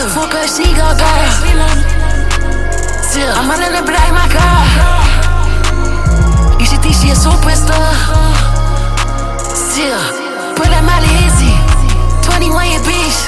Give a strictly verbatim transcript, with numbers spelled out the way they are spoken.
fuck her, she gon' go. Still, I'm running the black, my girl. You should think she a superstar. Still, put that Molly easy. twenty-one, your bitch.